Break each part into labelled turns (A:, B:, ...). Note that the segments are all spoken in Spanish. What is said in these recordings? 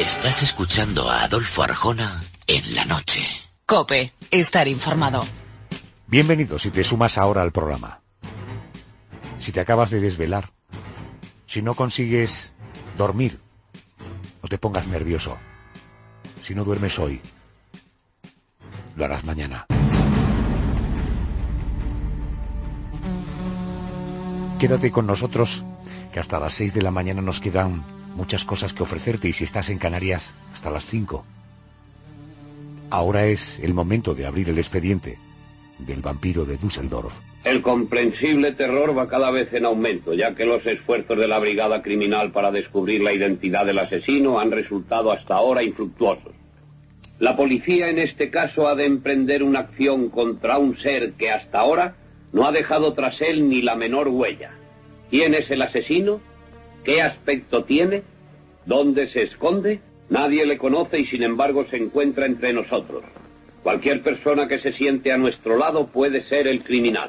A: Estás escuchando a Adolfo Arjona en la noche.
B: COPE, estar informado.
C: Bienvenido si te sumas ahora al programa. Si te acabas de desvelar, si no consigues dormir, no te pongas nervioso. Si no duermes hoy, lo harás mañana. Quédate con nosotros, que hasta las 6 de la mañana nos quedan muchas cosas que ofrecerte, y si estás en Canarias, hasta las 5. Ahora es el momento de abrir el expediente del vampiro de Düsseldorf.
D: El comprensible terror va cada vez en aumento, ya que los esfuerzos de la brigada criminal para descubrir la identidad del asesino han resultado hasta ahora infructuosos. La policía en este caso ha de emprender una acción contra un ser que hasta ahora no ha dejado tras él ni la menor huella. ¿Quién es el asesino? ¿Qué aspecto tiene? ¿Dónde se esconde? Nadie le conoce y sin embargo se encuentra entre nosotros. Cualquier persona que se siente a nuestro lado puede ser el criminal.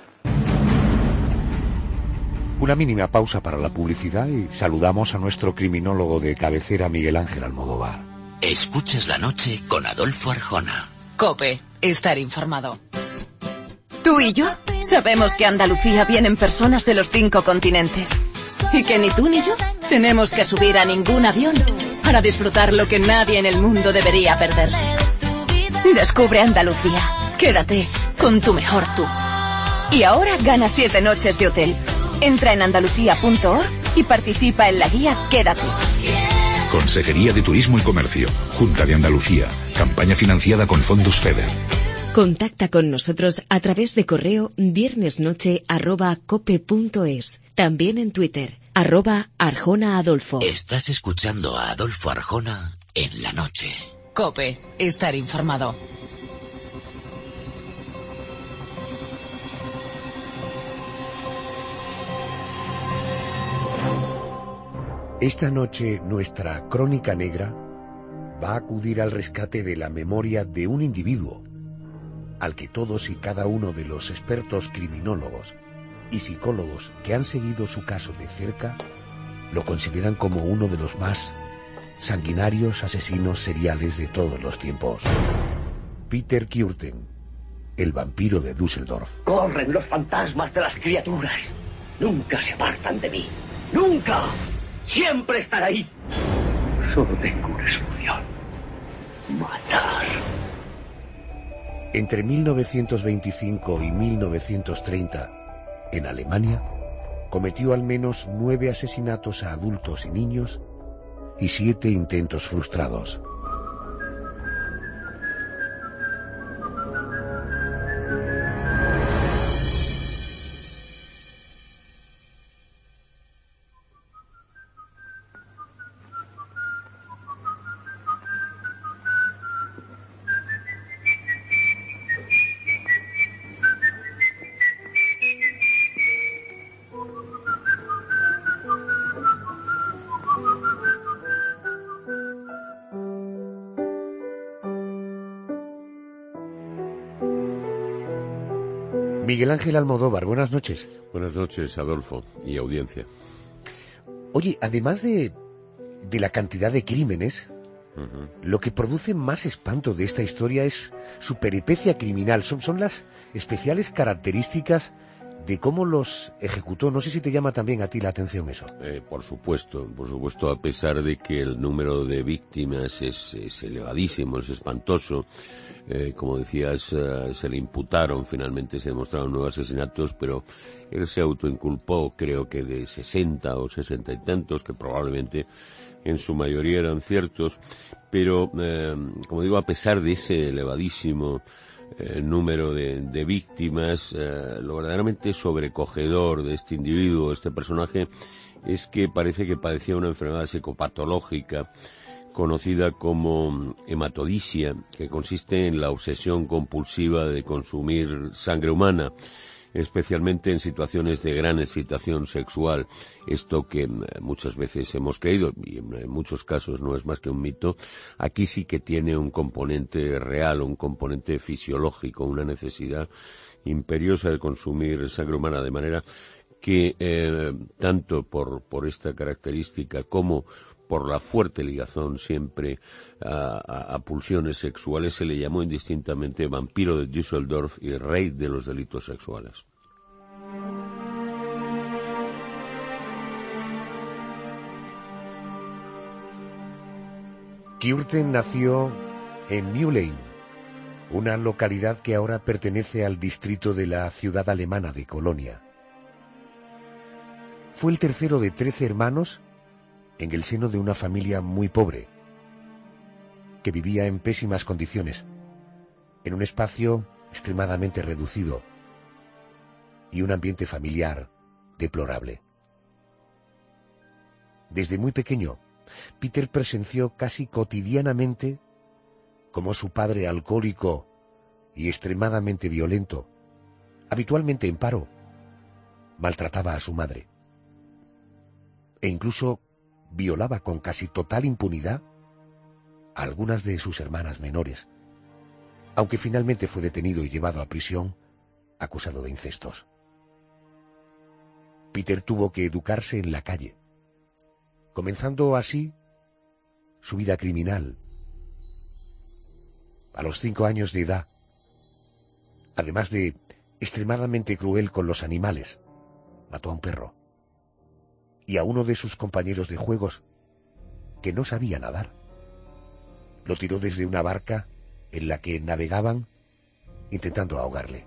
C: Una mínima pausa para la publicidad y saludamos a nuestro criminólogo de cabecera, Miguel Ángel Almodóvar.
A: Escuchas la noche con Adolfo Arjona.
B: COPE, estar informado.
E: Tú y yo sabemos que a Andalucía vienen personas de los 5 continentes. Y que ni tú ni yo tenemos que subir a ningún avión para disfrutar lo que nadie en el mundo debería perderse. Descubre Andalucía. Quédate con tu mejor tú. Y ahora gana 7 noches de hotel. Entra en andalucía.org y participa en la guía Quédate.
F: Consejería de Turismo y Comercio, Junta de Andalucía, campaña financiada con fondos FEDER.
G: Contacta con nosotros a través de correo viernesnoche@cope.es. También en Twitter, @ArjonaAdolfo.
A: Estás escuchando a Adolfo Arjona en la noche.
B: COPE, estar informado.
C: Esta noche nuestra crónica negra va a acudir al rescate de la memoria de un individuo al que todos y cada uno de los expertos criminólogos y psicólogos que han seguido su caso de cerca lo consideran como uno de los más sanguinarios asesinos seriales de todos los tiempos. Peter Kürten, el vampiro de Düsseldorf.
H: Corren los fantasmas de las criaturas. Nunca se apartan de mí. ¡Nunca! Siempre estará ahí. Solo tengo una solución: matar.
C: Entre 1925 y 1930, en Alemania, cometió al menos 9 asesinatos a adultos y niños y 7 intentos frustrados. Miguel Ángel Almodóvar, buenas noches.
I: Buenas noches, Adolfo, y audiencia.
C: Oye, además de la cantidad de crímenes, lo que produce más espanto de esta historia es su peripecia criminal. Son las especiales características de cómo los ejecutó. No sé si te llama también a ti la atención eso.
I: Por supuesto, a pesar de que el número de víctimas es elevadísimo, es espantoso. Como decías, se le imputaron, finalmente se demostraron 9 asesinatos, pero él se autoinculpó, creo que de 60 o 60 y tantos, que probablemente en su mayoría eran ciertos, pero, como digo, a pesar de ese elevadísimo número de víctimas, lo verdaderamente sobrecogedor de este individuo, este personaje, es que parece que padecía una enfermedad psicopatológica conocida como hematodisia, que consiste en la obsesión compulsiva de consumir sangre humana, especialmente en situaciones de gran excitación sexual. Esto que muchas veces hemos creído, y en muchos casos no es más que un mito, aquí sí que tiene un componente real, un componente fisiológico, una necesidad imperiosa de consumir sangre humana, de manera que tanto por esta característica como por la fuerte ligazón siempre a pulsiones sexuales, se le llamó indistintamente vampiro de Düsseldorf y rey de los delitos sexuales.
C: Kürten nació en Mühlein, una localidad que ahora pertenece al distrito de la ciudad alemana de Colonia. Fue el tercero de 13 hermanos en el seno de una familia muy pobre, que vivía en pésimas condiciones, en un espacio extremadamente reducido y un ambiente familiar deplorable. Desde muy pequeño, Peter presenció casi cotidianamente cómo su padre alcohólico y extremadamente violento, habitualmente en paro, maltrataba a su madre e incluso violaba con casi total impunidad a algunas de sus hermanas menores, aunque finalmente fue detenido y llevado a prisión acusado de incestos. Peter tuvo que educarse en la calle, comenzando así su vida criminal. A los 5 años de edad, además de extremadamente cruel con los animales, mató a un perro y a uno de sus compañeros de juegos, que no sabía nadar. Lo tiró desde una barca en la que navegaban, intentando ahogarle.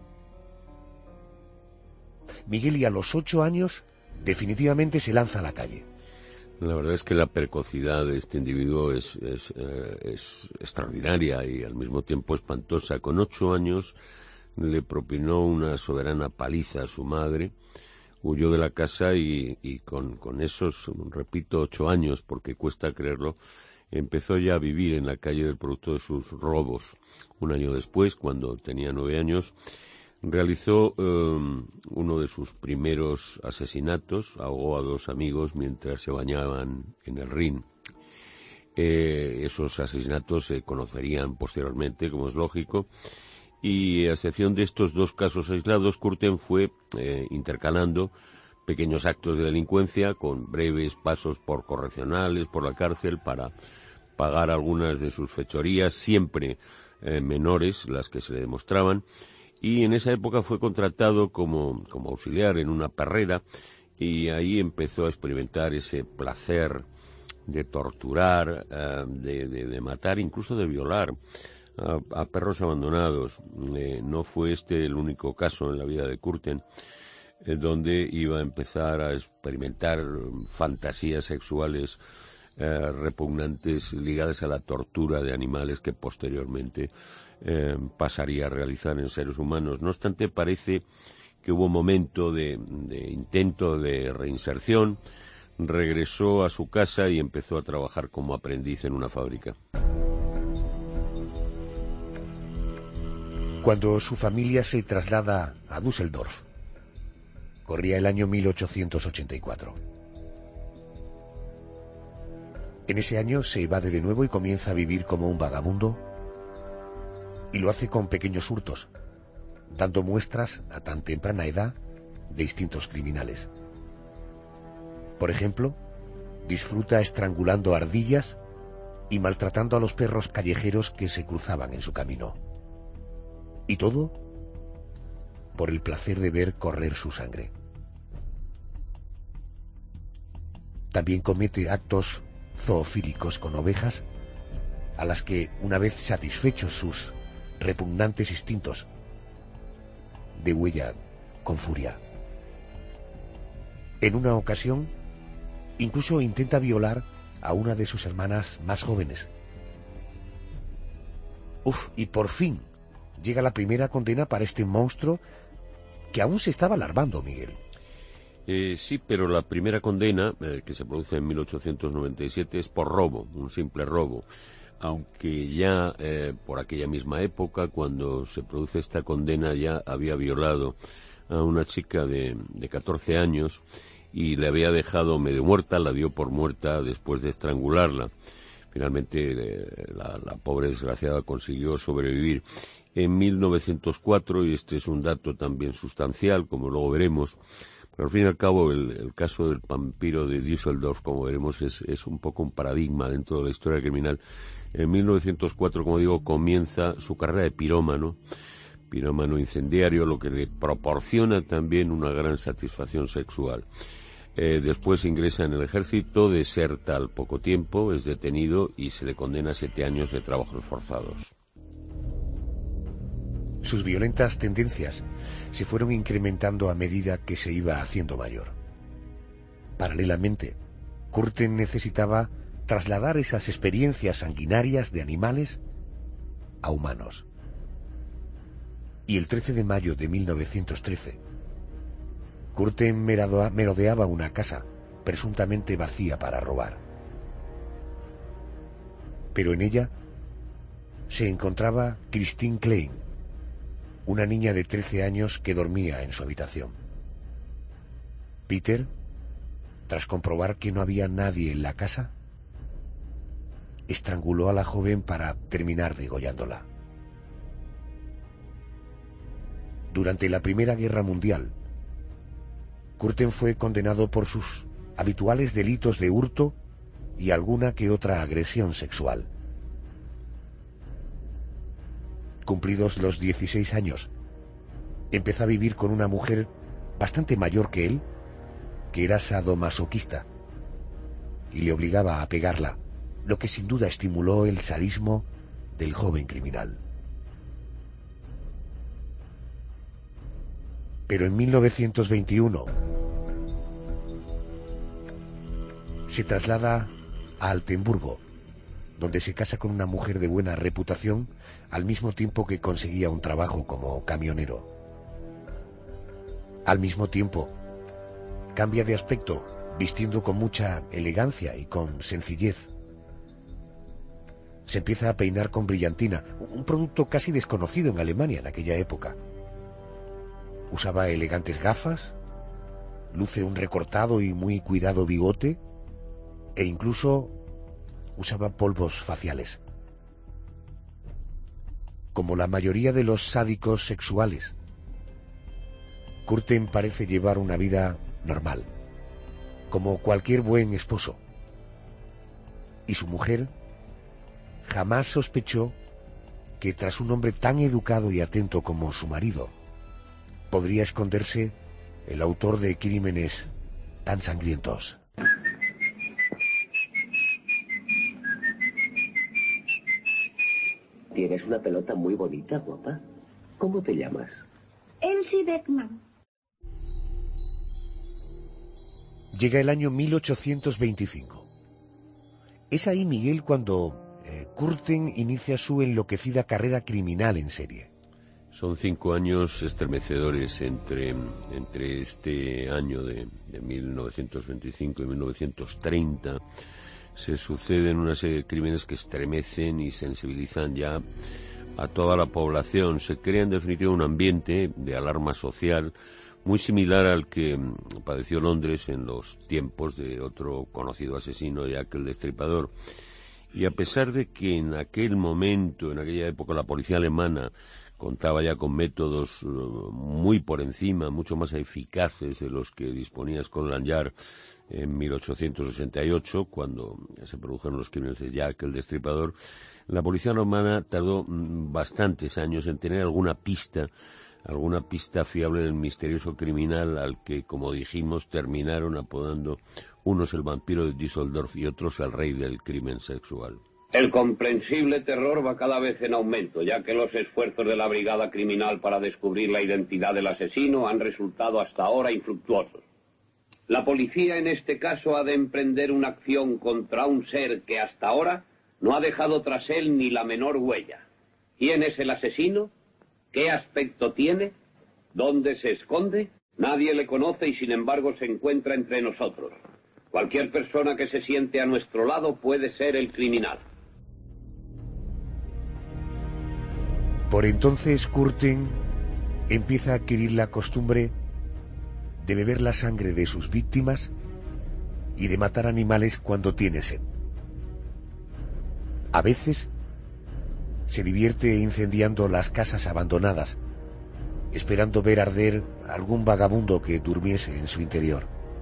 C: Miguel, y a los 8 años, definitivamente se lanza a la calle.
I: La verdad es que la precocidad de este individuo es extraordinaria y al mismo tiempo espantosa. Con 8 años le propinó una soberana paliza a su madre, huyó de la casa y con esos, repito, 8 años, porque cuesta creerlo, empezó ya a vivir en la calle del producto de sus robos. Un año después, cuando tenía 9 años, realizó uno de sus primeros asesinatos, ahogó a 2 amigos mientras se bañaban en el Rin. Esos asesinatos se conocerían posteriormente, como es lógico, y a excepción de estos 2 casos aislados, Kürten fue intercalando pequeños actos de delincuencia con breves pasos por correccionales, por la cárcel, para pagar algunas de sus fechorías, siempre menores las que se le demostraban. Y en esa época fue contratado como auxiliar en una perrera y ahí empezó a experimentar ese placer de torturar, de matar, incluso de violar a perros abandonados. No fue este el único caso en la vida de Kürten donde iba a empezar a experimentar fantasías sexuales repugnantes ligadas a la tortura de animales que posteriormente pasaría a realizar en seres humanos. No obstante, parece que hubo un momento de intento de reinserción, regresó a su casa y empezó a trabajar como aprendiz en una fábrica.
C: Cuando su familia se traslada a Düsseldorf, corría el año 1884. En ese año se evade de nuevo y comienza a vivir como un vagabundo, y lo hace con pequeños hurtos, dando muestras a tan temprana edad de instintos criminales. Por ejemplo, disfruta estrangulando ardillas y maltratando a los perros callejeros que se cruzaban en su camino. Y todo por el placer de ver correr su sangre. También comete actos zoofílicos con ovejas, a las que, una vez satisfechos sus repugnantes instintos, degüella con furia. En una ocasión, incluso intenta violar a una de sus hermanas más jóvenes. Y por fin llega la primera condena para este monstruo que aún se estaba larvando, Miguel.
I: Sí, pero la primera condena, que se produce en 1897, es por robo, un simple robo. Aunque ya por aquella misma época, cuando se produce esta condena, ya había violado a una chica de 14 años y le había dejado medio muerta, la dio por muerta después de estrangularla. Finalmente la pobre desgraciada consiguió sobrevivir. En 1904, y este es un dato también sustancial, como luego veremos, Pero al fin y al cabo, el caso del vampiro de Düsseldorf, como veremos, es un poco un paradigma dentro de la historia criminal. En 1904, como digo, comienza su carrera de pirómano incendiario, lo que le proporciona también una gran satisfacción sexual. Después ingresa en el ejército, deserta al poco tiempo, es detenido y se le condena a 7 años de trabajos forzados.
C: Sus violentas tendencias se fueron incrementando a medida que se iba haciendo mayor. Paralelamente, Kürten necesitaba trasladar esas experiencias sanguinarias de animales a humanos. Y el 13 de mayo de 1913, Kürten merodeaba una casa presuntamente vacía para robar. Pero en ella se encontraba Christine Klein, una niña de 13 años que dormía en su habitación. Peter, tras comprobar que no había nadie en la casa, estranguló a la joven para terminar degollándola. Durante la Primera Guerra Mundial, Kürten fue condenado por sus habituales delitos de hurto y alguna que otra agresión sexual. Cumplidos los 16 años, empezó a vivir con una mujer bastante mayor que él, que era sadomasoquista, y le obligaba a pegarla, lo que sin duda estimuló el sadismo del joven criminal. Pero en 1921 se traslada a Altenburgo, donde se casa con una mujer de buena reputación, al mismo tiempo que conseguía un trabajo como camionero. Al mismo tiempo, cambia de aspecto, vistiendo con mucha elegancia y con sencillez. Se empieza a peinar con brillantina, un producto casi desconocido en Alemania en aquella época. Usaba elegantes gafas, luce un recortado y muy cuidado bigote, e incluso usaba polvos faciales. Como la mayoría de los sádicos sexuales, Kürten parece llevar una vida normal, como cualquier buen esposo. Y su mujer jamás sospechó que tras un hombre tan educado y atento como su marido, podría esconderse el autor de crímenes tan sangrientos.
H: Tienes una pelota muy bonita, guapa. ¿Cómo te llamas?
J: Elsie Beckman.
C: Llega el año 1825. Es ahí, Miguel, cuando Kürten inicia su enloquecida carrera criminal en serie.
I: Son 5 años estremecedores entre este año de 1925 y 1930. Se suceden una serie de crímenes que estremecen y sensibilizan ya a toda la población. Se crea en definitiva un ambiente de alarma social muy similar al que padeció Londres en los tiempos de otro conocido asesino, Jack el Destripador. Y a pesar de que en aquel momento, en aquella época, la policía alemana contaba ya con métodos muy por encima, mucho más eficaces de los que disponía Scotland Yard en 1868, cuando se produjeron los crímenes de Jack el Destripador, la policía alemana tardó bastantes años en tener alguna pista fiable del misterioso criminal al que, como dijimos, terminaron apodando unos el vampiro de Düsseldorf y otros el rey del crimen sexual.
D: El comprensible terror va cada vez en aumento, ya que los esfuerzos de la brigada criminal para descubrir la identidad del asesino han resultado hasta ahora infructuosos. La policía en este caso ha de emprender una acción contra un ser que hasta ahora no ha dejado tras él ni la menor huella. ¿Quién es el asesino? ¿Qué aspecto tiene? ¿Dónde se esconde? Nadie le conoce y sin embargo se encuentra entre nosotros. Cualquier persona que se siente a nuestro lado puede ser el criminal.
C: Por entonces Kürten empieza a adquirir la costumbre de beber la sangre de sus víctimas y de matar animales cuando tiene sed. A veces se divierte incendiando las casas abandonadas, esperando ver arder algún vagabundo que durmiese en su interior.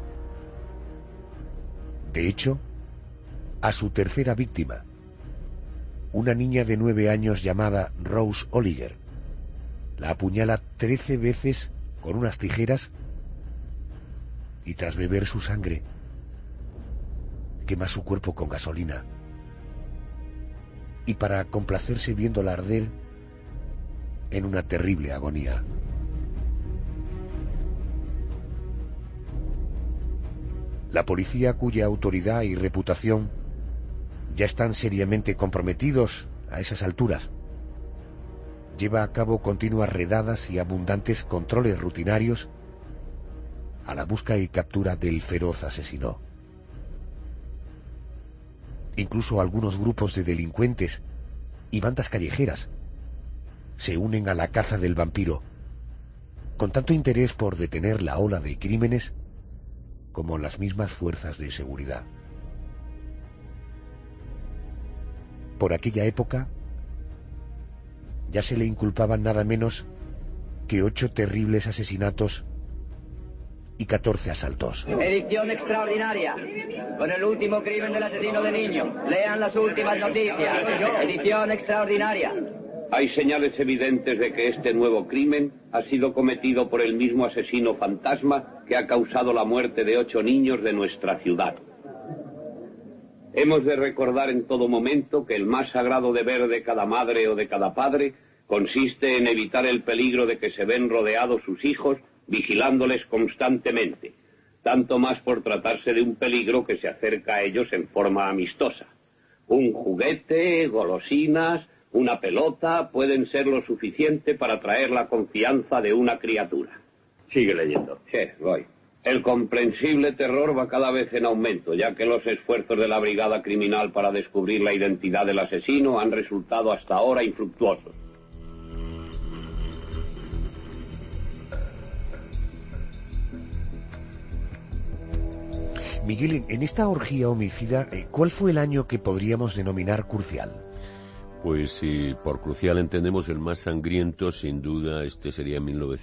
C: De hecho, a su tercera víctima, una niña de 9 años llamada Rose Oliger, la apuñala 13 veces con unas tijeras y tras beber su sangre, quema su cuerpo con gasolina. Y para complacerse viéndola arder en una terrible agonía. La policía, cuya autoridad y reputación ya están seriamente comprometidos a esas alturas, lleva a cabo continuas redadas y abundantes controles rutinarios a la busca y captura del feroz asesino. Incluso algunos grupos de delincuentes y bandas callejeras se unen a la caza del vampiro, con tanto interés por detener la ola de crímenes como las mismas fuerzas de seguridad. Por aquella época ya se le inculpaban nada menos que 8 terribles asesinatos y 14 asaltos.
K: Edición extraordinaria, con el último crimen del asesino de niños. Lean las últimas noticias. Edición extraordinaria.
D: Hay señales evidentes de que este nuevo crimen ha sido cometido por el mismo asesino fantasma que ha causado la muerte de 8 niños de nuestra ciudad. Hemos de recordar en todo momento que el más sagrado deber de cada madre o de cada padre consiste en evitar el peligro de que se ven rodeados sus hijos, vigilándoles constantemente, tanto más por tratarse de un peligro que se acerca a ellos en forma amistosa. Un juguete, golosinas, una pelota pueden ser lo suficiente para atraer la confianza de una criatura.
H: Sigue leyendo.
D: Sí, voy. El comprensible terror va cada vez en aumento, ya que los esfuerzos de la brigada criminal para descubrir la identidad del asesino han resultado hasta ahora infructuosos.
C: Miguel, en esta orgía homicida, ¿cuál fue el año que podríamos denominar crucial?
I: Pues si por crucial entendemos el más sangriento, sin duda este sería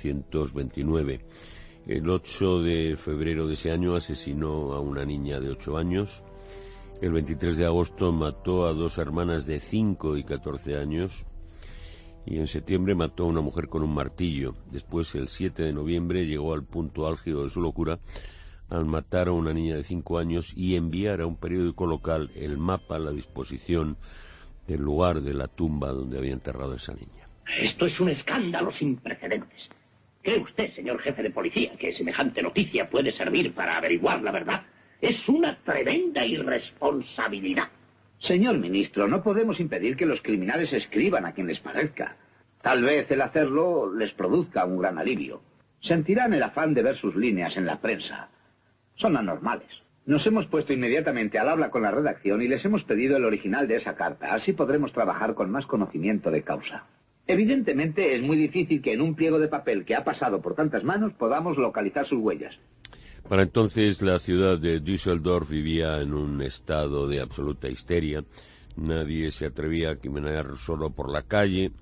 I: 1929. El 8 de febrero de ese año asesinó a una niña de 8 años. El 23 de agosto mató a 2 hermanas de 5 y 14 años. Y en septiembre mató a una mujer con un martillo. Después, el 7 de noviembre, llegó al punto álgido de su locura al matar a una niña de 5 años y enviar a un periódico local el mapa a la disposición del lugar de la tumba donde había enterrado a esa niña.
H: Esto es un escándalo sin precedentes. ¿Cree usted, señor jefe de policía, que semejante noticia puede servir para averiguar la verdad? Es una tremenda irresponsabilidad.
L: Señor ministro, no podemos impedir que los criminales escriban a quien les parezca. Tal vez el hacerlo les produzca un gran alivio. Sentirán el afán de ver sus líneas en la prensa. Son anormales. Nos hemos puesto inmediatamente al habla con la redacción y les hemos pedido el original de esa carta. Así podremos trabajar con más conocimiento de causa. Evidentemente es muy difícil que en un pliego de papel que ha pasado por tantas manos podamos localizar sus huellas.
I: Para entonces la ciudad de Düsseldorf vivía en un estado de absoluta histeria. Nadie se atrevía a caminar solo por la calle.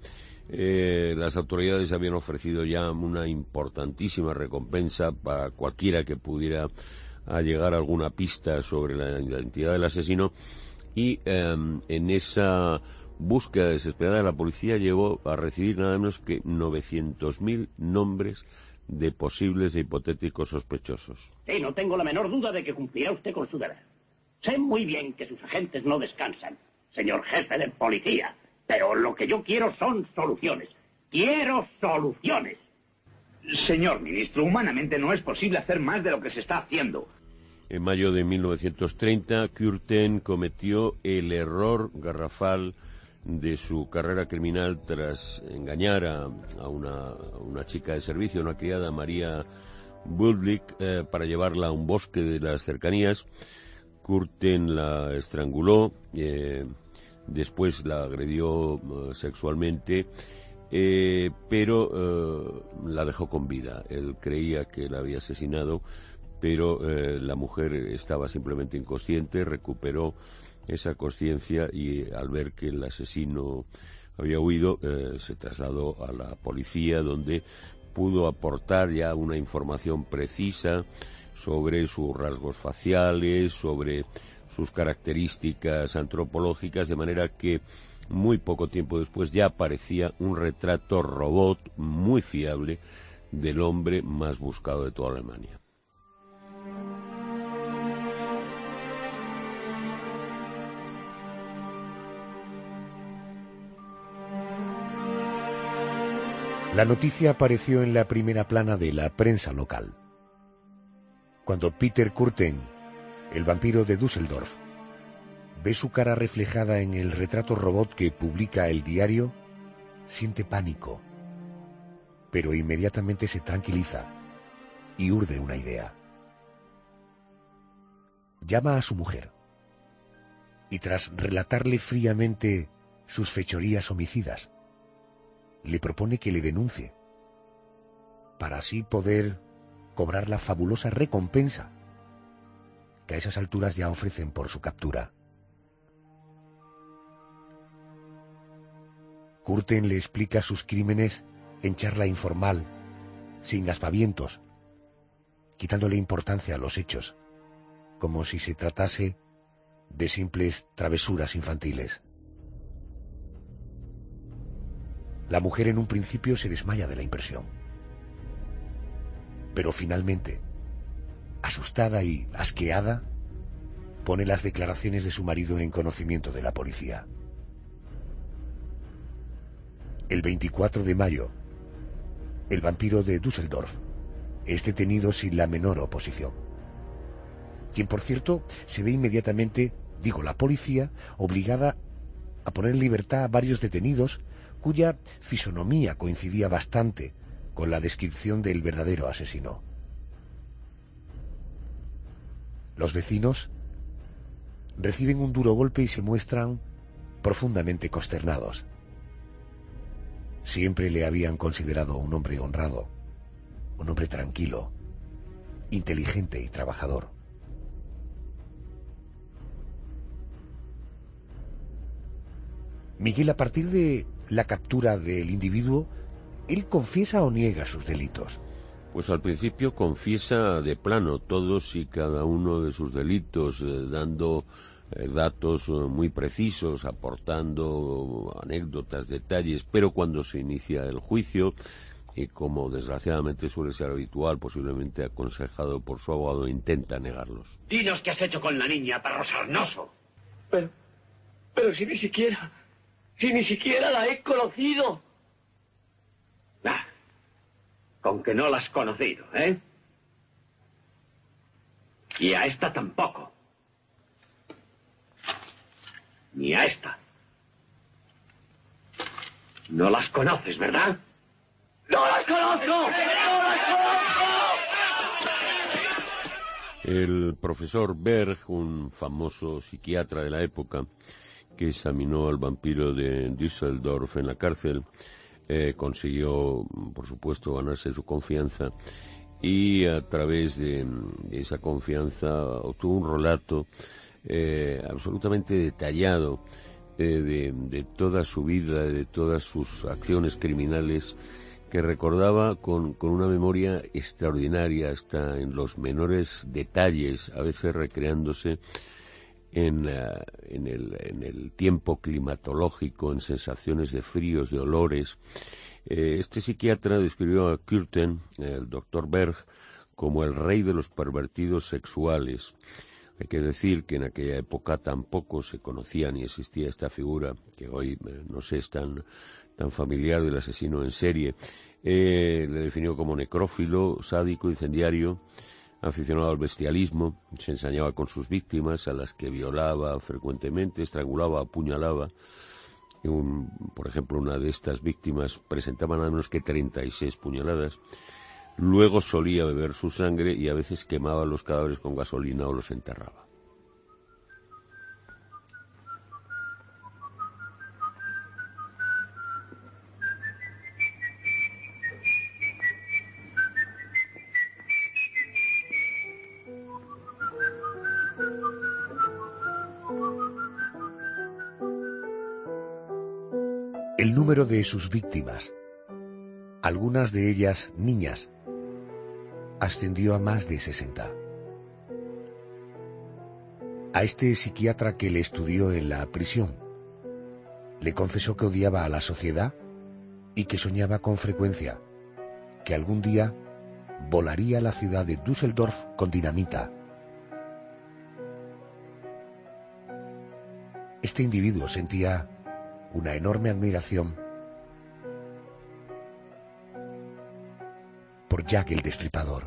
I: Las autoridades habían ofrecido ya una importantísima recompensa para cualquiera que pudiera llegar a alguna pista sobre la identidad del asesino, y en esa búsqueda desesperada la policía llegó a recibir nada menos que 900.000 nombres de posibles e hipotéticos sospechosos.
H: Sí, no tengo la menor duda de que cumplirá usted con su deber. Sé muy bien que sus agentes no descansan, señor jefe de policía, pero lo que yo quiero son soluciones. ¡Quiero soluciones!
L: Señor ministro, humanamente no es posible hacer más de lo que se está haciendo.
I: En mayo de 1930, Kürten cometió el error garrafal de su carrera criminal tras engañar a una chica de servicio, una criada, María Budlik, para llevarla a un bosque de las cercanías. Kürten la estranguló, después la agredió sexualmente, pero la dejó con vida. Él creía que la había asesinado, pero la mujer estaba simplemente inconsciente. Recuperó esa consciencia y al ver que el asesino había huido, se trasladó a la policía, donde pudo aportar ya una información precisa sobre sus rasgos faciales, sobre sus características antropológicas, de manera que muy poco tiempo después ya aparecía un retrato robot muy fiable del hombre más buscado de toda Alemania.
C: La noticia apareció en la primera plana de la prensa local. Cuando Peter Kürten, el vampiro de Düsseldorf, ve su cara reflejada en el retrato robot que publica el diario, siente pánico, pero inmediatamente se tranquiliza y urde una idea. Llama a su mujer y, tras relatarle fríamente sus fechorías homicidas, le propone que le denuncie, para así poder cobrar la fabulosa recompensa que a esas alturas ya ofrecen por su captura. Kürten le explica sus crímenes en charla informal, sin aspavientos, quitándole importancia a los hechos, como si se tratase de simples travesuras infantiles. La mujer en un principio se desmaya de la impresión, pero finalmente, asustada y asqueada, pone las declaraciones de su marido en conocimiento de la policía. El 24 de mayo, el vampiro de Düsseldorf es detenido sin la menor oposición, quien por cierto se ve inmediatamente, la policía, obligada a poner en libertad a varios detenidos cuya fisonomía coincidía bastante con la descripción del verdadero asesino. Los vecinos reciben un duro golpe y se muestran profundamente consternados. Siempre le habían considerado un hombre honrado, un hombre tranquilo, inteligente y trabajador. Miguel, a partir de la captura del individuo, ¿él confiesa o niega sus delitos?
I: Pues al principio confiesa de plano todos y cada uno de sus delitos, dando datos muy precisos, aportando anécdotas, detalles, pero cuando se inicia el juicio, y como desgraciadamente suele ser habitual, posiblemente aconsejado por su abogado, intenta negarlos.
H: Dinos qué has hecho con la niña, perro sarnoso. Pero si ni siquiera la he conocido. Con que no la has conocido, ¿eh? Y a esta tampoco. Ni a esta. No las conoces, ¿verdad? ¡No las conozco! ¡No las conozco!
I: El profesor Berg, un famoso psiquiatra de la época, que examinó al vampiro de Düsseldorf en la cárcel, consiguió, por supuesto, ganarse su confianza y a través de esa confianza obtuvo un relato absolutamente detallado de toda su vida, de todas sus acciones criminales, que recordaba con una memoria extraordinaria, hasta en los menores detalles, a veces recreándose en el tiempo climatológico, en sensaciones de fríos, de olores. Este psiquiatra describió a Kürten, el doctor Berg, como el rey de los pervertidos sexuales. Hay que decir que en aquella época tampoco se conocía ni existía esta figura, que hoy no sé, es tan familiar, del asesino en serie. Le definió como necrófilo, sádico, incendiario, aficionado al bestialismo, se ensañaba con sus víctimas, a las que violaba frecuentemente, estrangulaba, apuñalaba. Por ejemplo, una de estas víctimas presentaba nada menos que 36 puñaladas. Luego solía beber su sangre y a veces quemaba los cadáveres con gasolina o los enterraba.
C: El número de sus víctimas algunas de ellas niñas, ascendió a más de 60. A este psiquiatra que le estudió en la prisión, le confesó que odiaba a la sociedad y que soñaba con frecuencia que algún día volaría a la ciudad de Düsseldorf con dinamita. Este individuo sentía una enorme admiración por Jack el Destripador.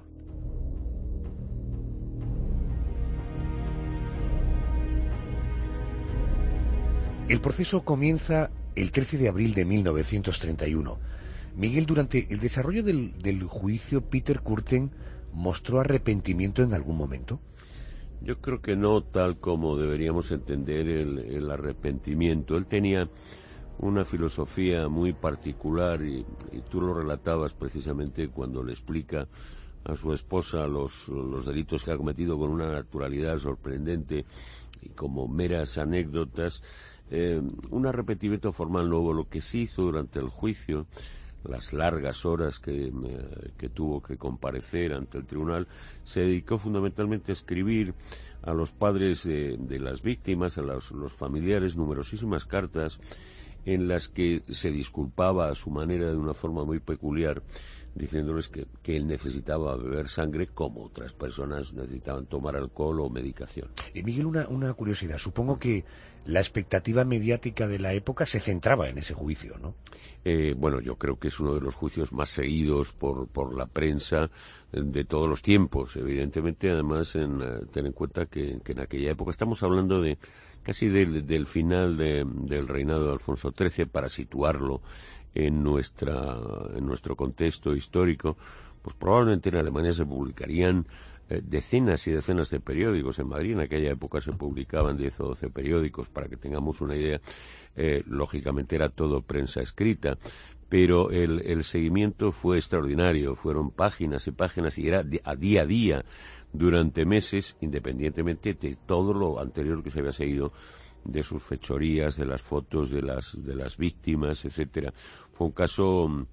C: El proceso comienza el 13 de abril de 1931. Miguel, durante el desarrollo del juicio, Peter Kürten mostró arrepentimiento en algún momento.
I: Yo creo que no tal como deberíamos entender el arrepentimiento. Él tenía una filosofía muy particular y tú lo relatabas precisamente cuando le explica a su esposa los delitos que ha cometido con una naturalidad sorprendente y como meras anécdotas. Un arrepentimiento formal luego, lo que sí hizo durante el juicio, las largas horas que tuvo que comparecer ante el tribunal, se dedicó fundamentalmente a escribir a los padres de las víctimas, a los familiares, numerosísimas cartas en las que se disculpaba a su manera de una forma muy peculiar, diciéndoles que él necesitaba beber sangre como otras personas necesitaban tomar alcohol o medicación.
C: Miguel, una curiosidad. Supongo que la expectativa mediática de la época se centraba en ese juicio, ¿no?
I: Bueno, yo creo que es uno de los juicios más seguidos por la prensa de todos los tiempos. Evidentemente, además, ten en cuenta que en aquella época estamos hablando de casi del final del reinado de Alfonso XIII, para situarlo en nuestro contexto histórico. Pues probablemente en Alemania se publicarían decenas y decenas de periódicos. En Madrid en aquella época se publicaban 10 o 12 periódicos, para que tengamos una idea. Lógicamente era todo prensa escrita, pero el seguimiento fue extraordinario. Fueron páginas y páginas y era a día durante meses, independientemente de todo lo anterior que se había seguido, de sus fechorías, de las fotos de las víctimas, etcétera. Fue un caso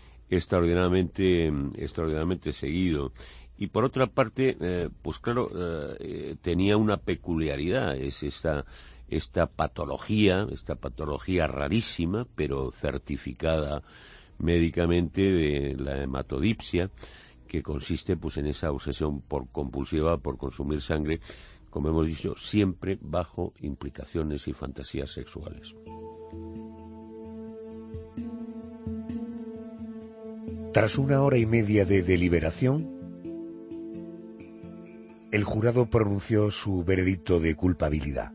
I: extraordinariamente seguido. Y por otra parte, pues claro, tenía una peculiaridad, es esta patología rarísima, pero certificada médicamente, de la hematodipsia, que consiste pues en esa obsesión compulsiva por consumir sangre, como hemos dicho, siempre bajo implicaciones y fantasías sexuales.
C: Tras 1 hora y media de deliberación, el jurado pronunció su veredicto de culpabilidad.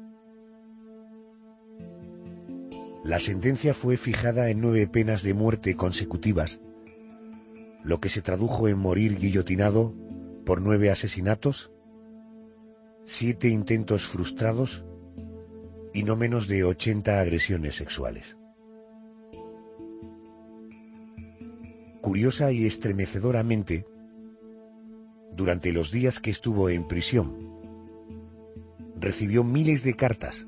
C: La sentencia fue fijada en 9 penas de muerte consecutivas, lo que se tradujo en morir guillotinado por 9 asesinatos, 7 intentos frustrados y no menos de 80 agresiones sexuales. Curiosa y estremecedoramente, durante los días que estuvo en prisión, recibió miles de cartas,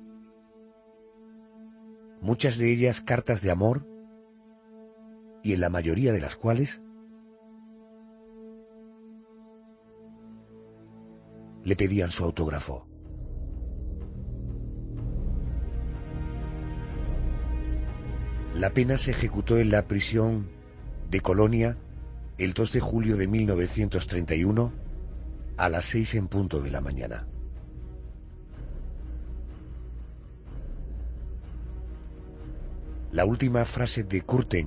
C: muchas de ellas cartas de amor, y en la mayoría de las cuales le pedían su autógrafo. La pena se ejecutó en la prisión de Colonia el 2 de julio de 1931 a las 6 en punto de la mañana. La última frase de Kürten,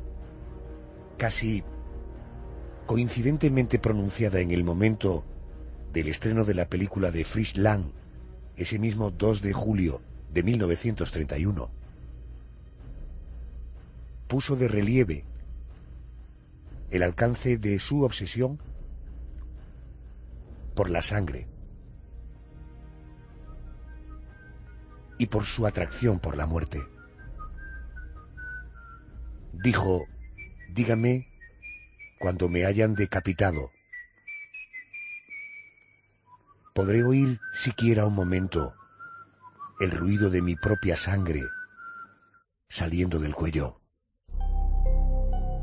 C: casi coincidentemente pronunciada en el momento del estreno de la película de Fritz Lang, ese mismo 2 de julio de 1931, puso de relieve el alcance de su obsesión por la sangre y por su atracción por la muerte. Dijo: dígame cuando me hayan decapitado. ¿Podré oír siquiera un momento el ruido de mi propia sangre saliendo del cuello?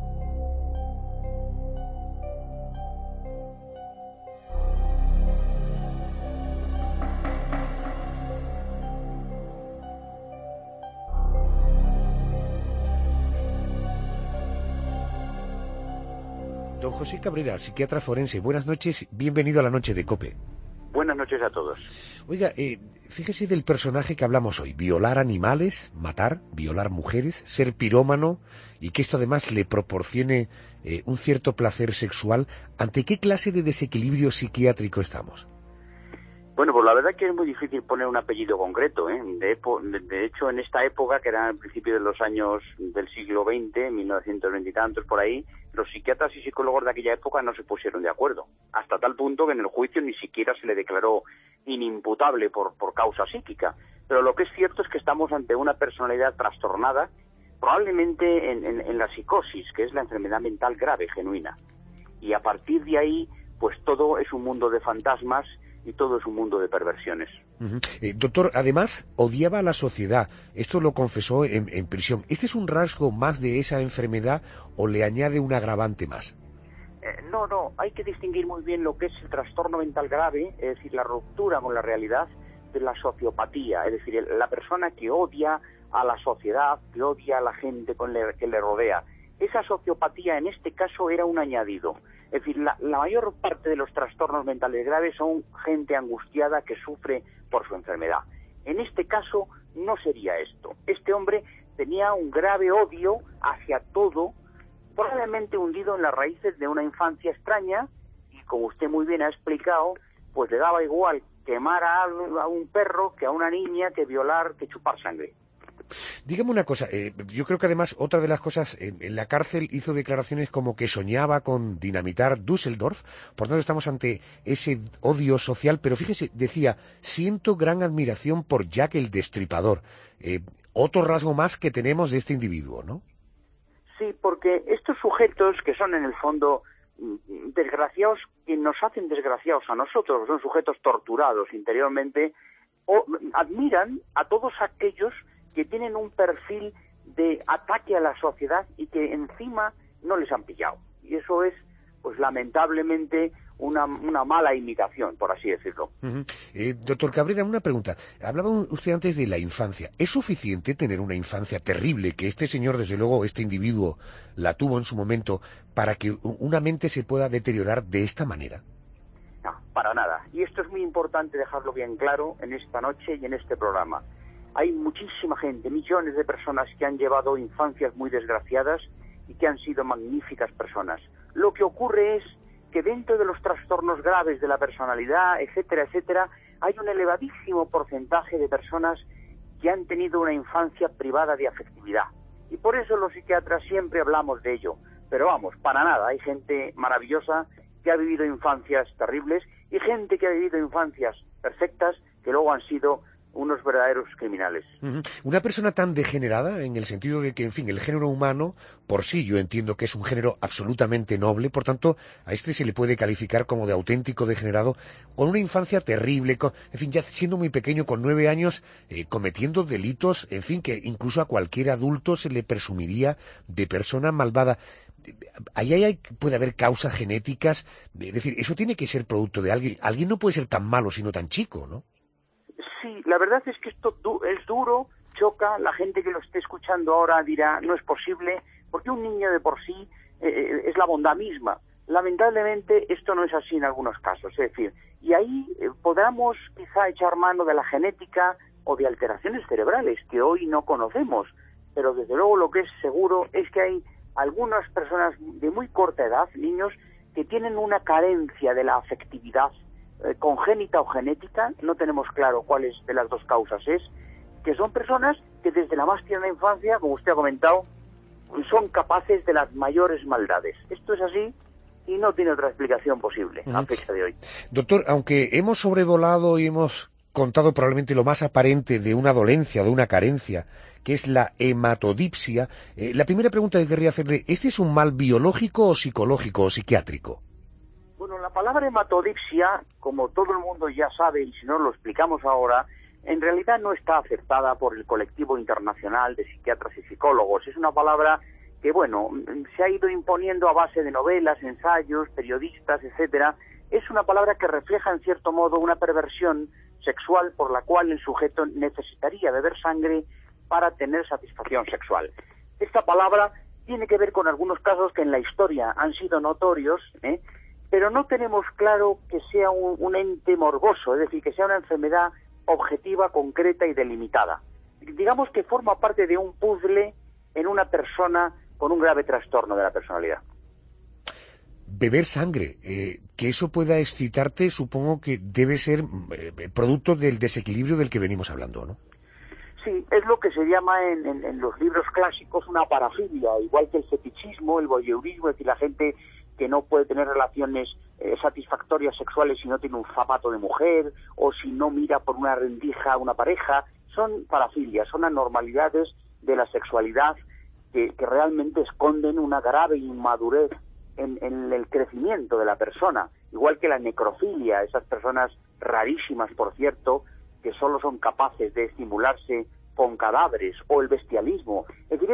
C: Don José Cabrera, psiquiatra forense. Buenas noches, bienvenido a la noche de COPE.
M: Buenas noches a todos.
C: Oiga, fíjese del personaje que hablamos hoy. Violar animales, matar, violar mujeres, ser pirómano y que esto además le proporcione un cierto placer sexual. ¿Ante qué clase de desequilibrio psiquiátrico estamos?
M: Bueno, pues la verdad que es muy difícil poner un apellido concreto, ¿eh? De hecho, en esta época, que era al principio de los años del siglo XX, 1920 y tantos, por ahí, los psiquiatras y psicólogos de aquella época no se pusieron de acuerdo, hasta tal punto que en el juicio ni siquiera se le declaró inimputable por causa psíquica. Pero lo que es cierto es que estamos ante una personalidad trastornada, probablemente en la psicosis, que es la enfermedad mental grave, genuina. Y a partir de ahí, pues todo es un mundo de fantasmas y todo es un mundo de perversiones.
C: Doctor, además, odiaba a la sociedad. Esto lo confesó en prisión. ¿Este es un rasgo más de esa enfermedad o le añade un agravante más?
M: No, hay que distinguir muy bien lo que es el trastorno mental grave, es decir, la ruptura con la realidad, de la sociopatía, es decir, la persona que odia a la sociedad, que odia a la gente que le rodea. Esa sociopatía, en este caso, era un añadido. Es decir, la mayor parte de los trastornos mentales graves son gente angustiada que sufre por su enfermedad. En este caso, no sería esto. Este hombre tenía un grave odio hacia todo, probablemente hundido en las raíces de una infancia extraña, y como usted muy bien ha explicado, pues le daba igual quemar a un perro que a una niña, que violar, que chupar sangre.
C: Dígame una cosa, yo creo que además otra de las cosas, en la cárcel hizo declaraciones como que soñaba con dinamitar Düsseldorf, por tanto estamos ante ese odio social, pero fíjese, decía, siento gran admiración por Jack el Destripador, otro rasgo más que tenemos de este individuo, ¿no?
M: Sí, porque estos sujetos que son en el fondo desgraciados, que nos hacen desgraciados a nosotros, son sujetos torturados interiormente, admiran a todos aquellos que tienen un perfil de ataque a la sociedad y que encima no les han pillado. Y eso es, pues lamentablemente, una mala imitación, por así decirlo.
C: Doctor Cabrera, una pregunta. Hablaba usted antes de la infancia. ¿Es suficiente tener una infancia terrible, que este señor, desde luego, este individuo, la tuvo en su momento, para que una mente se pueda deteriorar de esta manera?
M: No, para nada. Y esto es muy importante dejarlo bien claro en esta noche y en este programa. Hay muchísima gente, millones de personas que han llevado infancias muy desgraciadas y que han sido magníficas personas. Lo que ocurre es que dentro de los trastornos graves de la personalidad, etcétera, etcétera, hay un elevadísimo porcentaje de personas que han tenido una infancia privada de afectividad. Y por eso los psiquiatras siempre hablamos de ello. Pero vamos, para nada, hay gente maravillosa que ha vivido infancias terribles y gente que ha vivido infancias perfectas que luego han sido unos verdaderos criminales.
C: Una persona tan degenerada, en el sentido de que, en fin, el género humano, por sí, yo entiendo que es un género absolutamente noble, por tanto, a este se le puede calificar como de auténtico degenerado, con una infancia terrible, en fin, ya siendo muy pequeño, con 9 años, cometiendo delitos, en fin, que incluso a cualquier adulto se le presumiría de persona malvada. Ahí puede haber causas genéticas, es decir, eso tiene que ser producto de alguien. Alguien no puede ser tan malo sino tan chico, ¿no?
M: Sí, la verdad es que esto es duro, choca, la gente que lo esté escuchando ahora dirá, no es posible, porque un niño de por sí es la bondad misma. Lamentablemente esto no es así en algunos casos, es decir, y ahí podamos quizá echar mano de la genética o de alteraciones cerebrales que hoy no conocemos, pero desde luego lo que es seguro es que hay algunas personas de muy corta edad, niños, que tienen una carencia de la afectividad congénita o genética, no tenemos claro cuáles de las dos causas es, que son personas que desde la más tierna infancia, como usted ha comentado, son capaces de las mayores maldades. Esto es así y no tiene otra explicación posible a fecha de hoy.
C: Doctor, aunque hemos sobrevolado y hemos contado probablemente lo más aparente de una dolencia, de una carencia, que es la hematodipsia, la primera pregunta que querría hacerle, ¿este es un mal biológico o psicológico o psiquiátrico?
M: Bueno, la palabra hematodipsia, como todo el mundo ya sabe, y si no lo explicamos ahora, en realidad no está aceptada por el colectivo internacional de psiquiatras y psicólogos. Es una palabra que, bueno, se ha ido imponiendo a base de novelas, ensayos, periodistas, etcétera. Es una palabra que refleja, en cierto modo, una perversión sexual por la cual el sujeto necesitaría beber sangre para tener satisfacción sexual. Esta palabra tiene que ver con algunos casos que en la historia han sido notorios, pero no tenemos claro que sea un ente morboso, es decir, que sea una enfermedad objetiva, concreta y delimitada. Digamos que forma parte de un puzzle en una persona con un grave trastorno de la personalidad.
C: Beber sangre, que eso pueda excitarte, supongo que debe ser producto del desequilibrio del que venimos hablando, ¿no?
M: Sí, es lo que se llama en los libros clásicos una parafilia, igual que el fetichismo, el voyeurismo, es decir, la gente que no puede tener relaciones satisfactorias sexuales si no tiene un zapato de mujer, o si no mira por una rendija a una pareja. Son parafilias, son anormalidades de la sexualidad que realmente esconden una grave inmadurez en el crecimiento de la persona, igual que la necrofilia, esas personas rarísimas, por cierto, que solo son capaces de estimularse con cadáveres, o el bestialismo. Es decir,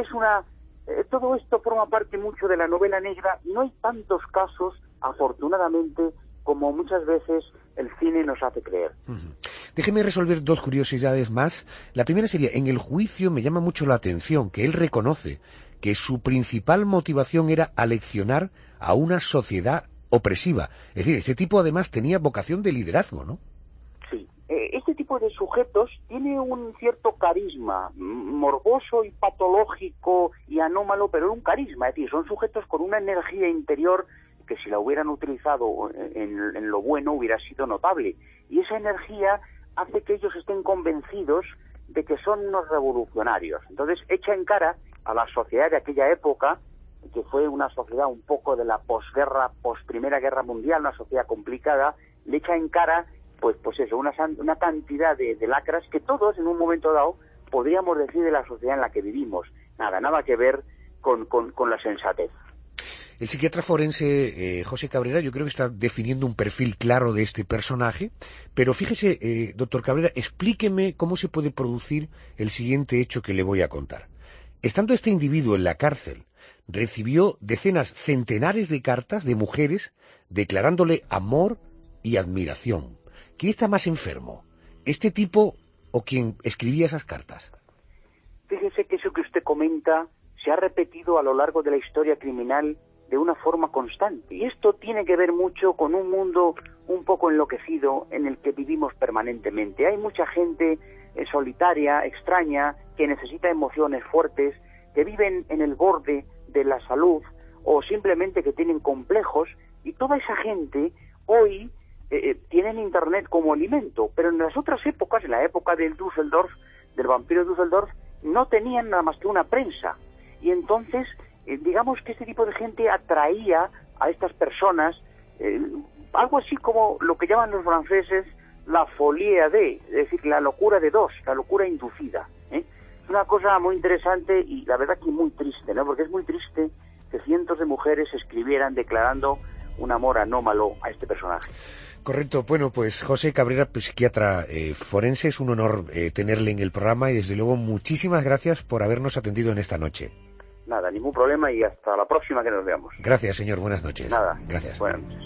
M: todo esto forma parte mucho de la novela negra, y no hay tantos casos, afortunadamente, como muchas veces el cine nos hace creer.
C: Déjeme resolver dos curiosidades más. La primera sería, en el juicio me llama mucho la atención que él reconoce que su principal motivación era aleccionar a una sociedad opresiva. Es decir, este tipo además tenía vocación de liderazgo, ¿no?
M: Sí. Este tipo de sujetos tiene un cierto carisma, morboso y patológico y anómalo, pero un carisma. Es decir, son sujetos con una energía interior que si la hubieran utilizado en lo bueno hubiera sido notable. Y esa energía hace que ellos estén convencidos de que son unos revolucionarios. Entonces echa en cara a la sociedad de aquella época, que fue una sociedad un poco de la posguerra, posprimera guerra mundial, una sociedad complicada, le echa en cara pues eso, una cantidad de lacras que todos en un momento dado podríamos decir de la sociedad en la que vivimos. Nada que ver con la sensatez.
C: El psiquiatra forense José Cabrera yo creo que está definiendo un perfil claro de este personaje, pero fíjese, doctor Cabrera, explíqueme cómo se puede producir el siguiente hecho que le voy a contar. Estando este individuo en la cárcel, recibió centenares de cartas de mujeres declarándole amor y admiración. ¿Quién está más enfermo? ¿Este tipo o quien escribía esas cartas?
M: Fíjese que eso que usted comenta se ha repetido a lo largo de la historia criminal de una forma constante. Y esto tiene que ver mucho con un mundo un poco enloquecido en el que vivimos permanentemente. Hay mucha gente solitaria, extraña, que necesita emociones fuertes, que viven en el borde de la salud o simplemente que tienen complejos, y toda esa gente hoy tienen Internet como alimento, pero en las otras épocas, en la época del Düsseldorf, del vampiro Düsseldorf, no tenían nada más que una prensa. Y entonces digamos que este tipo de gente atraía a estas personas, algo así como lo que llaman los franceses la folie de, es decir, la locura de dos, la locura inducida. Es una cosa muy interesante y la verdad que muy triste, ¿no? Porque es muy triste que cientos de mujeres escribieran declarando un amor anómalo a este personaje.
C: Correcto. Bueno, pues José Cabrera, psiquiatra forense, es un honor tenerle en el programa y desde luego muchísimas gracias por habernos atendido en esta noche.
M: Nada, ningún problema y hasta la próxima que nos veamos.
C: Gracias, señor. Buenas noches.
M: Nada.
C: Gracias.
M: Buenas noches.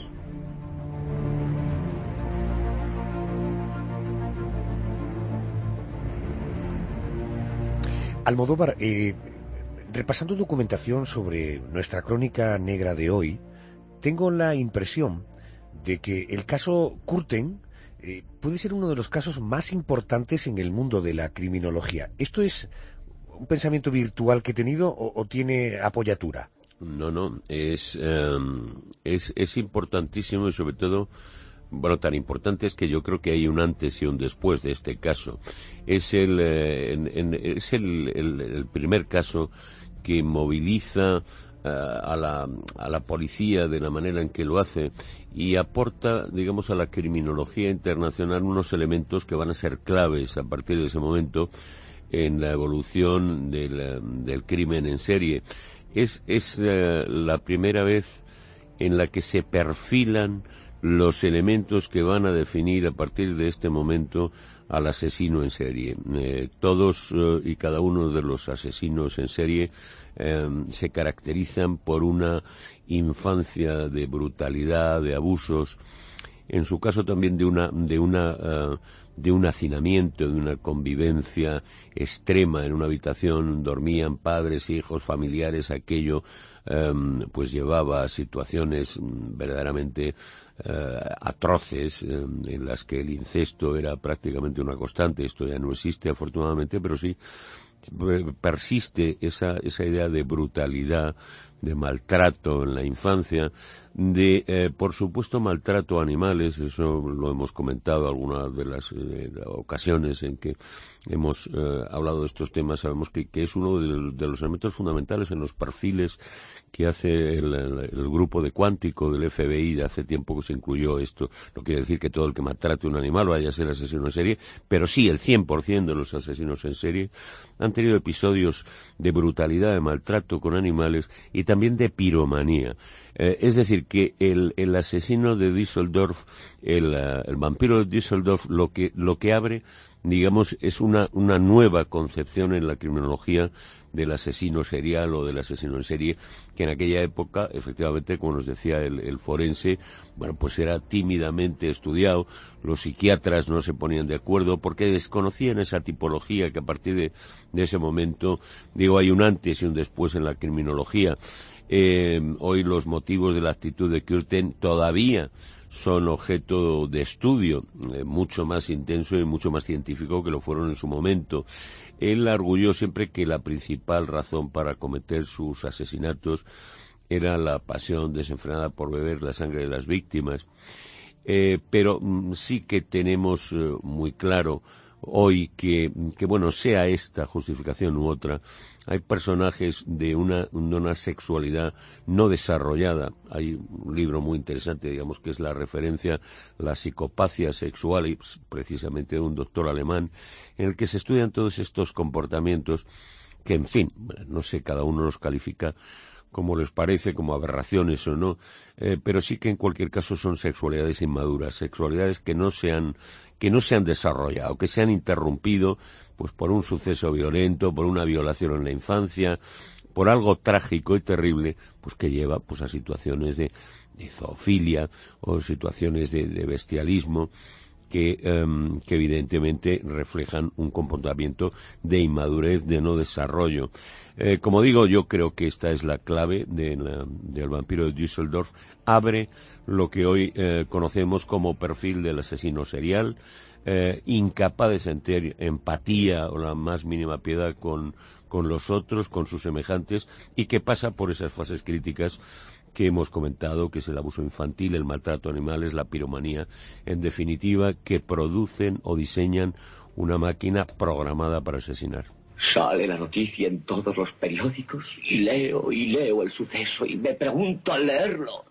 C: Almodóvar, repasando documentación sobre nuestra crónica negra de hoy, tengo la impresión de que el caso Kürten puede ser uno de los casos más importantes en el mundo de la criminología. ¿Esto es un pensamiento virtual que he tenido o tiene apoyatura?
I: No, es importantísimo y sobre todo, bueno, tan importante es que yo creo que hay un antes y un después de este caso. Es el primer caso que moviliza a la policía de la manera en que lo hace y aporta, digamos, a la criminología internacional unos elementos que van a ser claves a partir de ese momento en la evolución del crimen en serie. Es la primera vez en la que se perfilan los elementos que van a definir a partir de este momento al asesino en serie. Todos y cada uno de los asesinos en serie se caracterizan por una infancia de brutalidad, de abusos, en su caso también de un hacinamiento, de una convivencia extrema en una habitación, dormían padres, hijos, familiares, aquello pues llevaba a situaciones verdaderamente atroces, en las que el incesto era prácticamente una constante. Esto ya no existe afortunadamente, pero sí persiste esa idea de brutalidad, de maltrato en la infancia, de por supuesto maltrato a animales. Eso lo hemos comentado algunas de las ocasiones en que hemos hablado de estos temas. Sabemos que es uno de los elementos fundamentales en los perfiles que hace el grupo de Cuántico del FBI. De hace tiempo que se incluyó esto. No quiere decir que todo el que maltrate a un animal vaya a ser asesino en serie, pero sí el 100% de los asesinos en serie han tenido episodios de brutalidad, de maltrato con animales y también de piromanía. Es decir, que el asesino de Düsseldorf, el vampiro de Düsseldorf, lo que abre, digamos, es una nueva concepción en la criminología del asesino serial o del asesino en serie, que en aquella época, efectivamente, como nos decía el forense, bueno, pues era tímidamente estudiado. Los psiquiatras no se ponían de acuerdo porque desconocían esa tipología, que a partir de ese momento, digo, hay un antes y un después en la criminología. Hoy los motivos de la actitud de Kürten todavía son objeto de estudio, mucho más intenso y mucho más científico que lo fueron en su momento. Él arguyó siempre que la principal razón para cometer sus asesinatos era la pasión desenfrenada por beber la sangre de las víctimas. Pero sí que tenemos muy claro hoy que bueno, sea esta justificación u otra, hay personajes de una sexualidad no desarrollada. Hay un libro muy interesante, digamos, que es la referencia La psicopatia sexual, precisamente de un doctor alemán, en el que se estudian todos estos comportamientos que, en fin, no sé, cada uno los califica como les parece, como aberraciones o no, pero sí que en cualquier caso son sexualidades inmaduras, sexualidades que no se han desarrollado, que se han interrumpido pues por un suceso violento, por una violación en la infancia, por algo trágico y terrible, pues que lleva pues a situaciones de zoofilia o situaciones de bestialismo que evidentemente reflejan un comportamiento de inmadurez, de no desarrollo. Como digo, yo creo que esta es la clave del vampiro de Düsseldorf. Abre lo que hoy conocemos como perfil del asesino serial, incapaz de sentir empatía o la más mínima piedad con los otros, con sus semejantes, y que pasa por esas fases críticas que hemos comentado, que es el abuso infantil, el maltrato a animales, la piromanía, en definitiva, que producen o diseñan una máquina programada para asesinar.
H: Sale la noticia en todos los periódicos y leo el suceso y me pregunto al leerlo,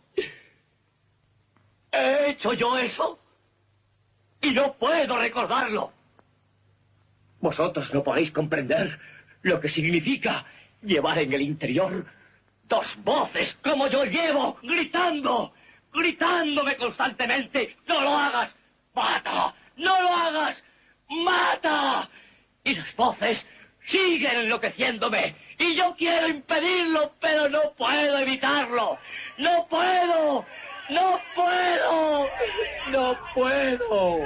H: ¿he hecho yo eso? Y no puedo recordarlo. Vosotros no podéis comprender lo que significa llevar en el interior dos voces como yo llevo, gritándome constantemente: ¡no lo hagas! ¡Mata! ¡No lo hagas! ¡Mata! Y las voces siguen enloqueciéndome y yo quiero impedirlo, pero no puedo evitarlo. ¡No puedo! ¡No puedo! ¡No puedo!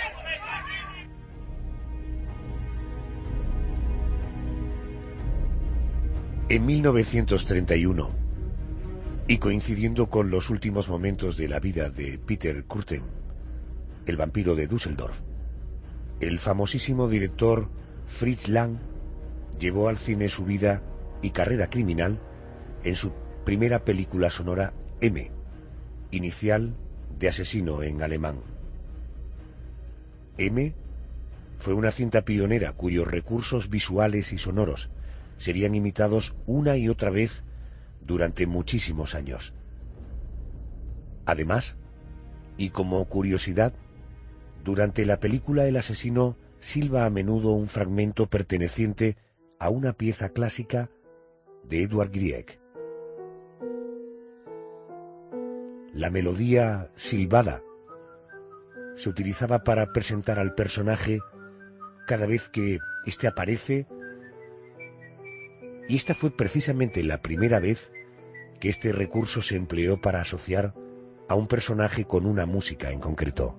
C: En 1931, y coincidiendo con los últimos momentos de la vida de Peter Kürten, el vampiro de Düsseldorf, el famosísimo director Fritz Lang llevó al cine su vida y carrera criminal en su primera película sonora, M, inicial de asesino en alemán. M fue una cinta pionera cuyos recursos visuales y sonoros serían imitados una y otra vez durante muchísimos años. Además, y como curiosidad, durante la película el asesino silba a menudo un fragmento perteneciente a una pieza clásica de Edvard Grieg. La melodía silbada se utilizaba para presentar al personaje cada vez que éste aparece, y esta fue precisamente la primera vez que este recurso se empleó para asociar a un personaje con una música en concreto.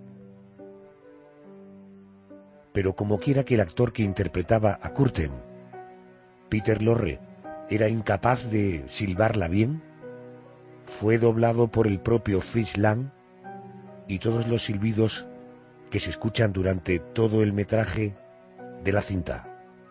C: Pero como quiera que el actor que interpretaba a Curten, Peter Lorre, era incapaz de silbarla bien, fue doblado por el propio Fritz Lang, y todos los silbidos que se escuchan durante todo el metraje de la cinta.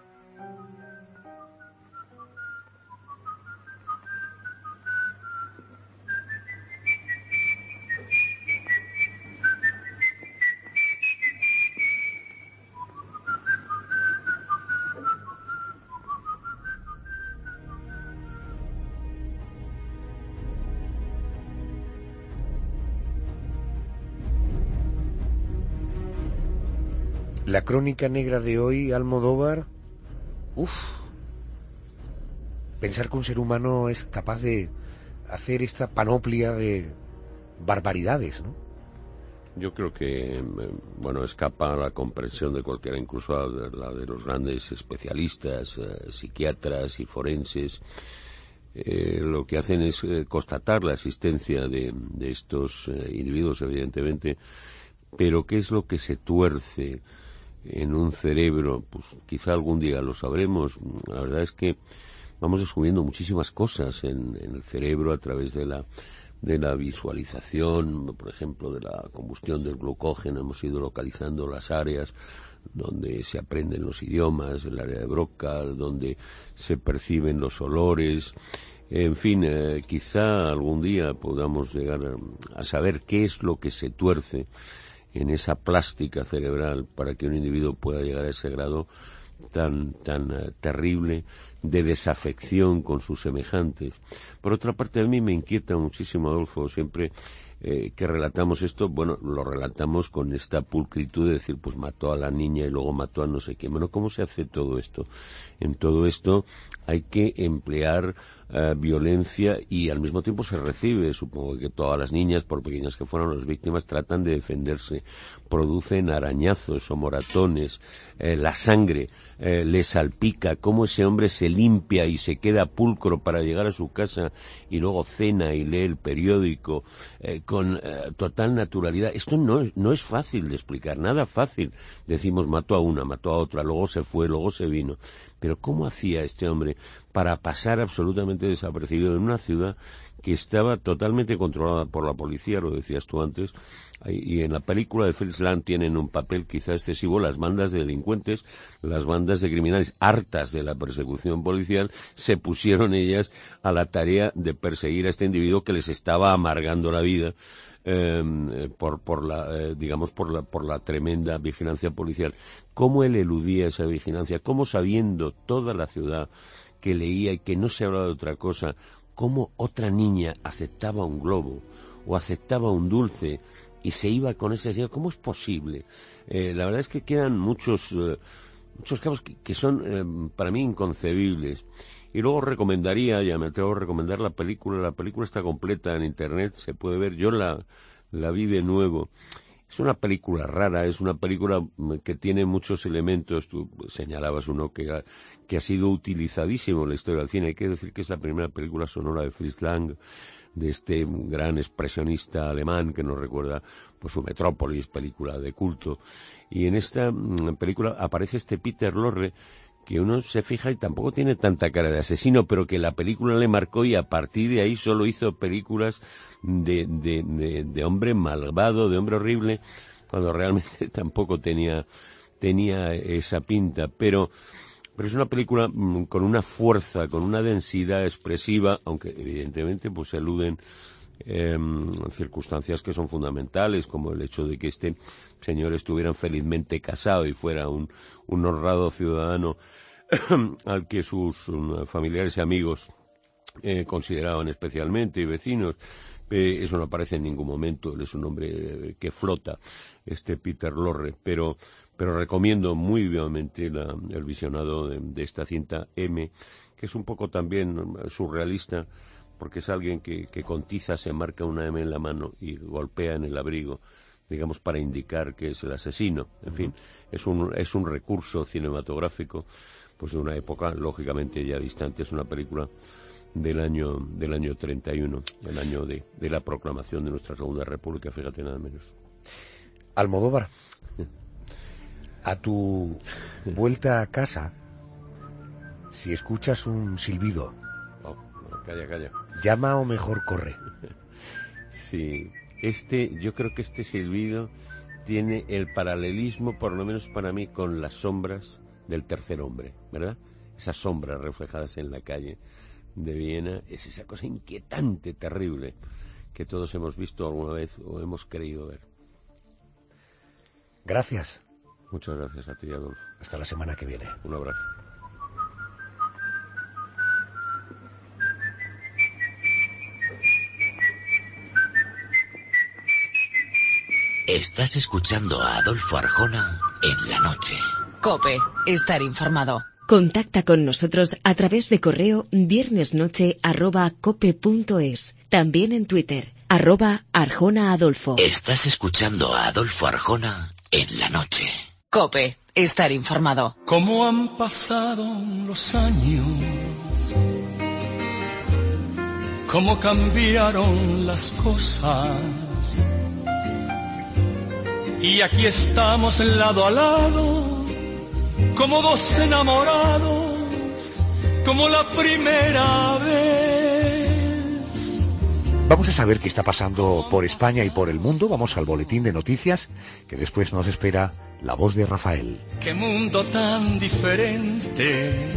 C: La crónica negra de hoy, Almodóvar, pensar que un ser humano es capaz de hacer esta panoplia de barbaridades, ¿no?
I: Yo creo que, escapa a la comprensión de cualquiera, incluso a la de los grandes especialistas, psiquiatras y forenses. Lo que hacen es constatar la existencia de estos individuos, evidentemente, pero ¿qué es lo que se tuerce en un cerebro? Pues quizá algún día lo sabremos. La verdad es que vamos descubriendo muchísimas cosas en el cerebro a través de la visualización, por ejemplo, de la combustión del glucógeno. Hemos ido localizando las áreas donde se aprenden los idiomas, el área de Broca, donde se perciben los olores. En fin, quizá algún día podamos llegar a saber qué es lo que se tuerce en esa plástica cerebral para que un individuo pueda llegar a ese grado tan terrible de desafección con sus semejantes. Por otra parte, a mí me inquieta muchísimo, Adolfo, siempre que relatamos esto, lo relatamos con esta pulcritud de decir, pues mató a la niña y luego mató a no sé quién. Bueno, ¿cómo se hace todo esto? En todo esto hay que emplear violencia y al mismo tiempo se recibe. Supongo que todas las niñas, por pequeñas que fueran las víctimas, tratan de defenderse, producen arañazos o moratones, la sangre les salpica, cómo ese hombre se limpia y se queda pulcro para llegar a su casa y luego cena y lee el periódico con total naturalidad. Esto no es fácil de explicar, nada fácil. Decimos, mató a una, mató a otra, luego se fue, luego se vino. Pero ¿cómo hacía este hombre para pasar absolutamente desapercibido en una ciudad que estaba totalmente controlada por la policía, lo decías tú antes? Y en la película de Fritz Lang tienen un papel quizá excesivo las bandas de delincuentes, las bandas de criminales, hartas de la persecución policial, se pusieron ellas a la tarea de perseguir a este individuo que les estaba amargando la vida por la tremenda vigilancia policial. ¿Cómo él eludía esa vigilancia? ¿Cómo, sabiendo toda la ciudad que leía y que no se hablaba de otra cosa, cómo otra niña aceptaba un globo o aceptaba un dulce y se iba con ese señor? ¿Cómo es posible? La verdad es que quedan muchos casos que son para mí inconcebibles. Y luego recomendaría, ya me atrevo a recomendar la película está completa en internet, se puede ver, yo la vi de nuevo. Es una película rara, es una película que tiene muchos elementos. Tú señalabas uno que ha sido utilizadísimo en la historia del cine. Hay que decir que es la primera película sonora de Fritz Lang, de este gran expresionista alemán que nos recuerda pues su Metrópolis, película de culto. Y en esta película aparece este Peter Lorre, que uno se fija y tampoco tiene tanta cara de asesino, pero que la película le marcó y a partir de ahí solo hizo películas de hombre malvado, de hombre horrible, cuando realmente tampoco tenía esa pinta. Pero es una película con una fuerza, con una densidad expresiva, aunque evidentemente pues eluden circunstancias que son fundamentales, como el hecho de que este señor estuviera felizmente casado y fuera un honrado ciudadano al que sus familiares y amigos consideraban especialmente, y vecinos. Eso no aparece en ningún momento. Él es un hombre que flota, este Peter Lorre, pero recomiendo muy vivamente el visionado de esta cinta M, que es un poco también surrealista, porque es alguien que con tiza se marca una M en la mano y golpea en el abrigo, digamos, para indicar que es el asesino. En fin, es un recurso cinematográfico pues de una época lógicamente ya distante. Es una película del año 31, el año de la proclamación de nuestra Segunda República, fíjate, nada menos.
C: Almodóvar, a tu vuelta a casa, si escuchas un silbido,
I: calla.
C: llama o mejor corre.
I: Sí, yo creo que este silbido tiene el paralelismo, por lo menos para mí, con las sombras del Tercer Hombre, ¿verdad? Esas sombras reflejadas en la calle de Viena, es esa cosa inquietante, terrible, que todos hemos visto alguna vez o hemos querido ver.
C: Gracias.
I: Muchas gracias a ti, Adolfo.
C: Hasta la semana que viene.
I: Un abrazo.
A: Estás escuchando a Adolfo Arjona en la noche.
B: COPE, estar informado.
G: Contacta con nosotros a través de correo viernesnoche@cope.es. También en Twitter, @ArjonaAdolfo.
A: Estás escuchando a Adolfo Arjona en la noche.
B: COPE, estar informado.
N: ¿Cómo han pasado los años? ¿Cómo cambiaron las cosas? Y aquí estamos lado a lado, como dos enamorados, como la primera vez.
C: Vamos a saber qué está pasando por España y por el mundo. Vamos al boletín de noticias, que después nos espera la voz de Rafael.
N: Qué mundo tan diferente.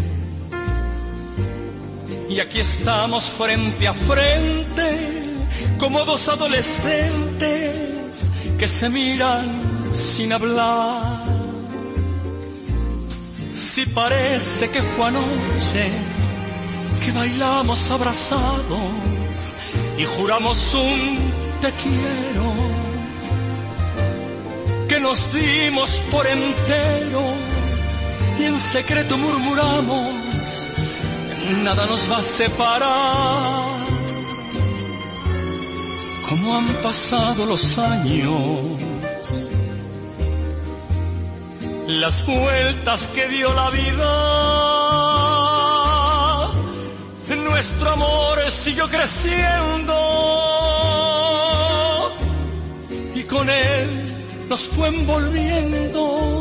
N: Y aquí estamos frente a frente, como dos adolescentes que se miran sin hablar. Si parece que fue anoche que bailamos abrazados y juramos un te quiero, que nos dimos por entero y en secreto murmuramos, nada nos va a separar. ¿Cómo han pasado los años? Las vueltas que dio la vida, nuestro amor siguió creciendo y con él nos fue envolviendo.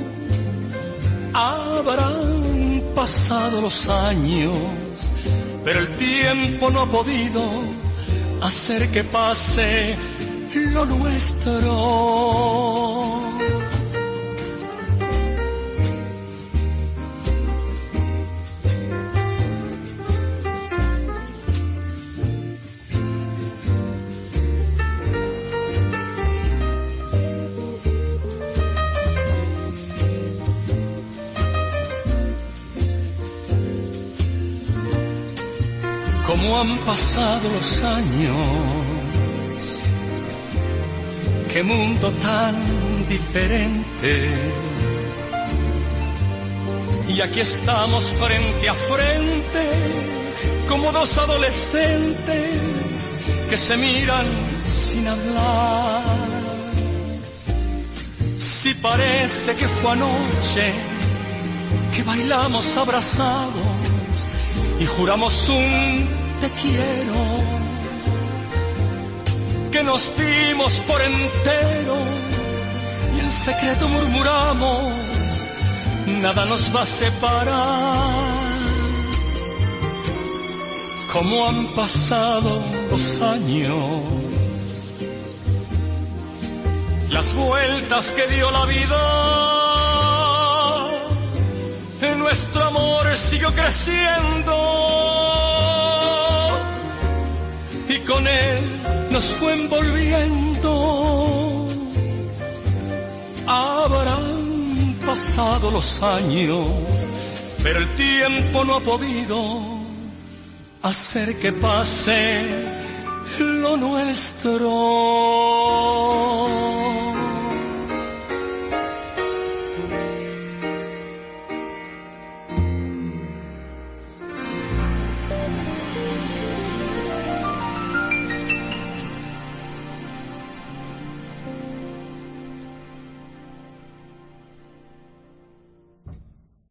N: Habrán pasado los años, pero el tiempo no ha podido hacer que pase lo nuestro. ¿Cómo han pasado los años? Qué mundo tan diferente. Y aquí estamos frente a frente, como dos adolescentes que se miran sin hablar. Si parece que fue anoche que bailamos abrazados y juramos un te quiero, que nos dimos por entero y en secreto murmuramos, nada nos va a separar. ¿Cómo han pasado los años? Las vueltas que dio la vida, en nuestro amor siguió creciendo y con él nos fue envolviendo. Habrán pasado los años, pero el tiempo no ha podido hacer que pase lo nuestro.